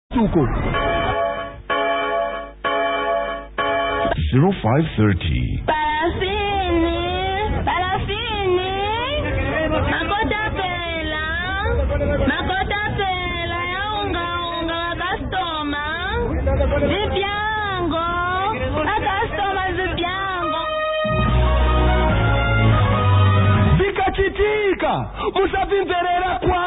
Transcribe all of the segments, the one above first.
Tuko 0530. Makota pela ya unga customer. Zipiango. Customer zipiango. Zikachitika. Musavimverera kwa.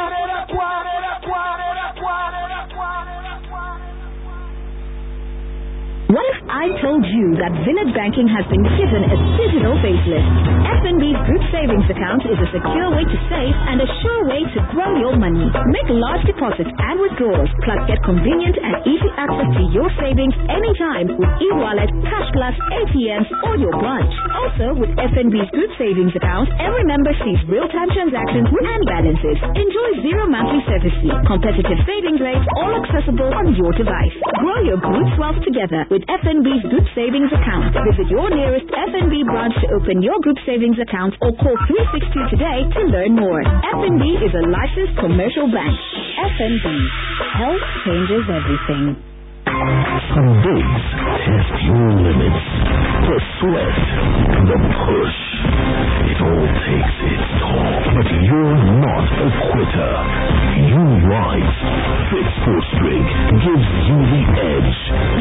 What if I told you that Village Banking has been given a digital facelift? FNB's Group Savings Account is a secure way to save and a sure way to grow your money. Make large deposits and withdrawals, plus get convenient and easy access to your savings anytime with e-wallet, Cash Plus, ATMs, or your branch. Also, with FNB's Group Savings Account, every member sees real-time transactions and balances. Enjoy zero monthly service fee, competitive savings rates, all accessible on your device. Grow your group's wealth together with FNB's Group Savings Account. Visit your nearest FNB branch to open your group savings account or call 362 today to learn more. FNB is a licensed commercial bank. FNB. Health changes everything. Some days test your limits. The sweat, the push. It all takes its toll. But you're not a quitter. You rise. Fit Sports Drink gives you the edge.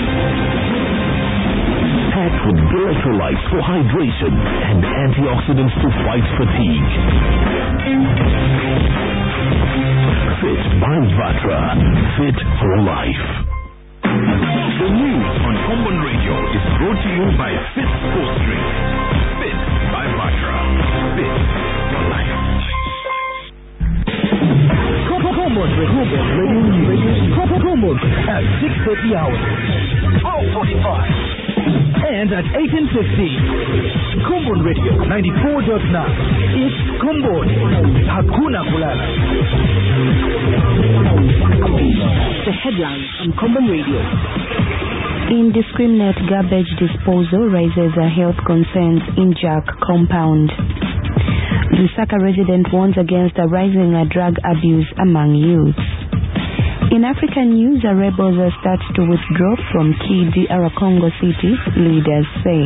Packed with electrolytes for hydration and antioxidants to fight fatigue. Fit by Vatra. Fit for life. The news on Common Radio is brought to you by Fit Sports Drink. Fit by Vatra. Fit for life. Common at 6:30 hours. 12:45. And at 18:50. Common Radio 94.9. It's Common. Hakuna Kulala. The headlines on Common Radio. Indiscriminate garbage disposal raises health concerns in Jack compound. Lusaka resident warns against a rising drug abuse among youth. In African news, the rebels start to withdraw from key DR Congo cities, leaders say.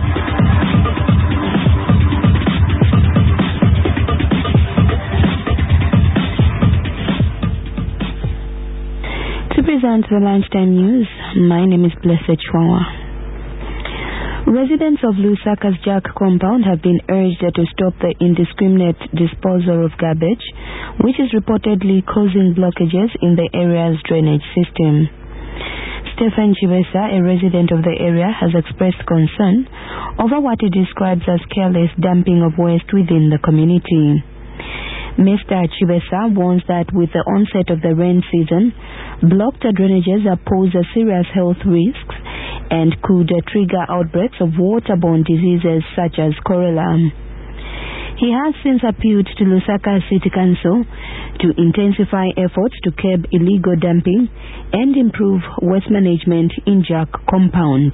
To present the lunchtime news, my name is Blessed Chwawa. Residents of Lusaka's Jack compound have been urged to stop the indiscriminate disposal of garbage, which is reportedly causing blockages in the area's drainage system. Stephen Chibesa, a resident of the area, has expressed concern over what he describes as careless dumping of waste within the community. Mr. Chibesa warns that with the onset of the rain season, blocked drainages pose serious health risks and could trigger outbreaks of waterborne diseases such as cholera. He has since appealed to Lusaka City Council to intensify efforts to curb illegal dumping and improve waste management in Jack compound.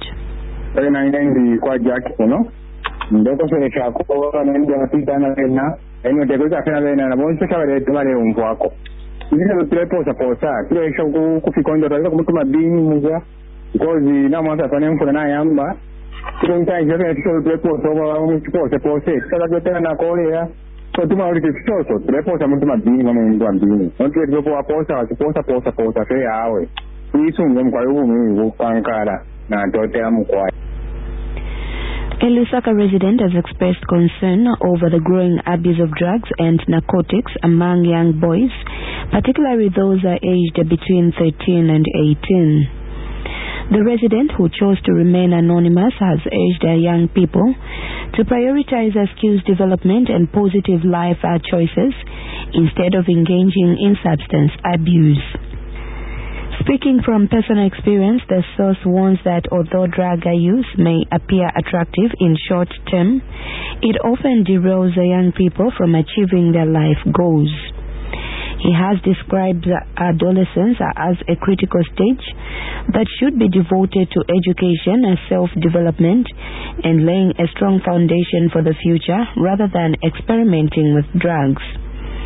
Because now once I find for an ayamba, sometimes you get to report over suppose so that you tell an accolade. So tomorrow it is so report I'm to my being on one being. Don't get to a post, I suppose a fair hour. We soon won't quite will Pankara, not to tell them quite. A Lusaka resident has expressed concern over the growing abuse of drugs and narcotics among young boys, particularly those aged between 13 and 18. The resident, who chose to remain anonymous, has urged young people to prioritize skills development and positive life choices instead of engaging in substance abuse. Speaking from personal experience, the source warns that although drug use may appear attractive in short term, it often derails young people from achieving their life goals. He has described adolescence as a critical stage that should be devoted to education and self-development and laying a strong foundation for the future rather than experimenting with drugs.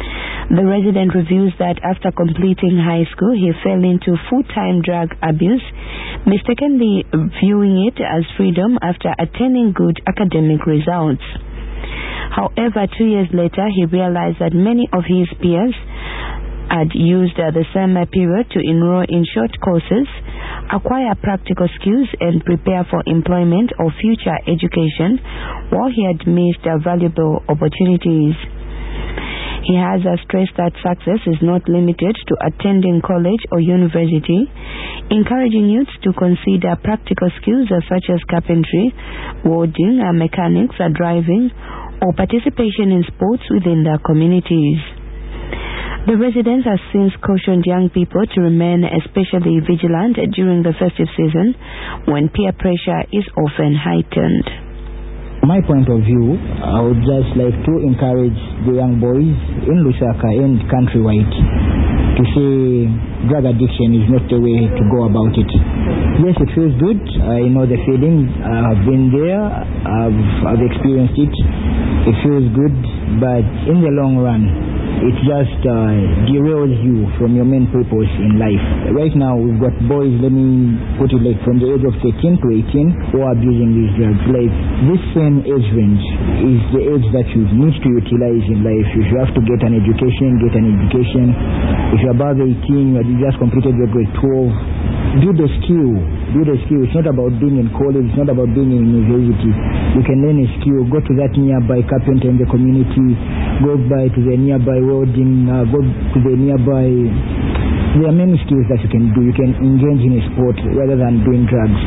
The resident reveals that after completing high school, he fell into full-time drug abuse, mistakenly viewing it as freedom after attaining good academic results. However, 2 years later, he realized that many of his peers had used the summer period to enroll in short courses, acquire practical skills, and prepare for employment or future education, while he had missed valuable opportunities. He has stressed that success is not limited to attending college or university, encouraging youths to consider practical skills such as carpentry, welding, mechanics, driving, or participation in sports within their communities. The residents have since cautioned young people to remain especially vigilant during the festive season when peer pressure is often heightened. My point of view, I would just like to encourage the young boys in Lusaka and countrywide to say drug addiction is not the way to go about it. Yes, it feels good. I know the feeling. I've been there. I've experienced it. It feels good, but in the long run, it just derails you from your main purpose in life. Right now, we've got boys, let me put it like from the age of 13 to 18, who are abusing these drugs. Like, this same age range is the age that you need to utilize in life. If you have to get an education, get an education. If you're above 18, you just completed your grade 12, do the skill. Do the skill. It's not about being in college. It's not about being in university. You can learn a skill. Go to that nearby carpenter in the community. Go by to the nearby welding. Go to the nearby. There are many skills that you can do. You can engage in a sport rather than doing drugs.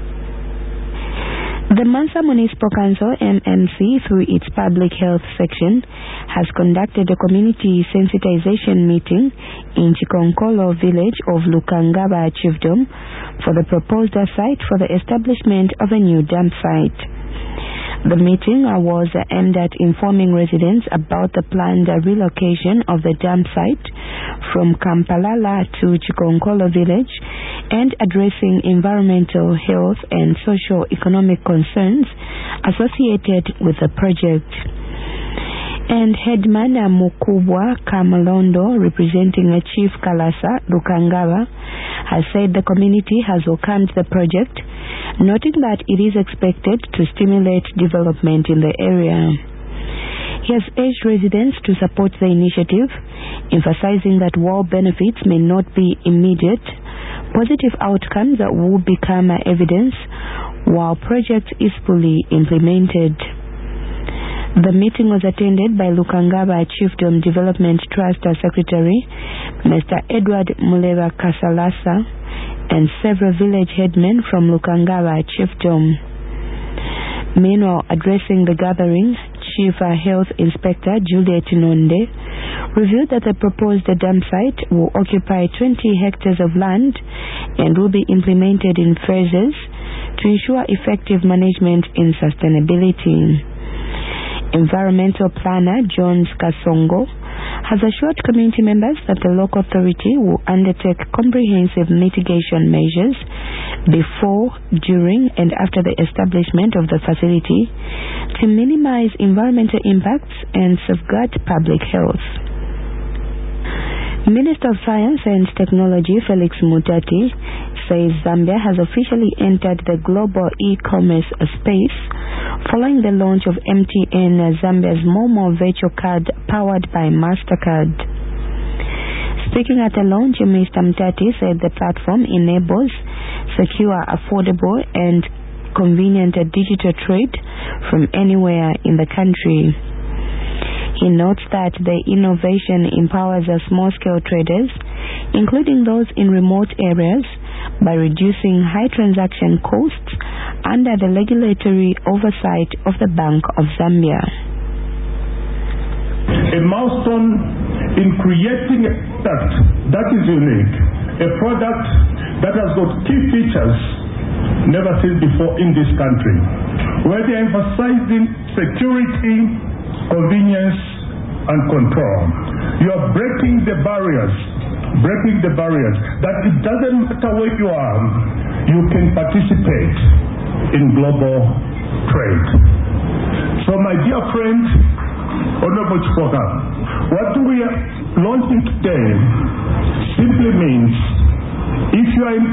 The Mansa Municipal Council, MMC, through its public health section, has conducted a community sensitization meeting in Chikonkolo village of Lukangaba Chiefdom for the proposed site for the establishment of a new dump site. The meeting was aimed at informing residents about the planned relocation of the dump site from Kampalala to Chikonkolo village and addressing environmental, health, and socio-economic concerns associated with the project. And Headman Mukubwa Kamalondo, representing Chief Kalasa Lukangaba, has said the community has welcomed the project, noting that it is expected to stimulate development in the area. He has urged residents to support the initiative, emphasizing that while benefits may not be immediate, positive outcomes will become evidence while project is fully implemented. The meeting was attended by Lukangaba Chiefdom Development Trust Secretary, Mr. Edward Muleba Kasalasa, and several village headmen from Lukangaba Chiefdom. Meanwhile, addressing the gathering, Chief Health Inspector Juliet Nonde revealed that the proposed dump site will occupy 20 hectares of land and will be implemented in phases to ensure effective management and sustainability. Environmental planner Jones Kasongo has assured community members that the local authority will undertake comprehensive mitigation measures before, during, and after the establishment of the facility to minimize environmental impacts and safeguard public health. Minister of Science and Technology Felix Mutati says Zambia has officially entered the global e-commerce space following the launch of MTN Zambia's Momo virtual card powered by MasterCard. Speaking at the launch, Mr. Mutati said the platform enables secure, affordable, and convenient digital trade from anywhere in the country. He notes that the innovation empowers small-scale traders, including those in remote areas, by reducing high transaction costs under the regulatory oversight of the Bank of Zambia. A milestone in creating a product that is unique, a product that has got key features never seen before in this country, where they are emphasizing security, convenience, and control. You are breaking the barriers that it doesn't matter where you are, you can participate in global trade. So my dear friend, Honorable Chipoka, what do we launching today simply means if you are in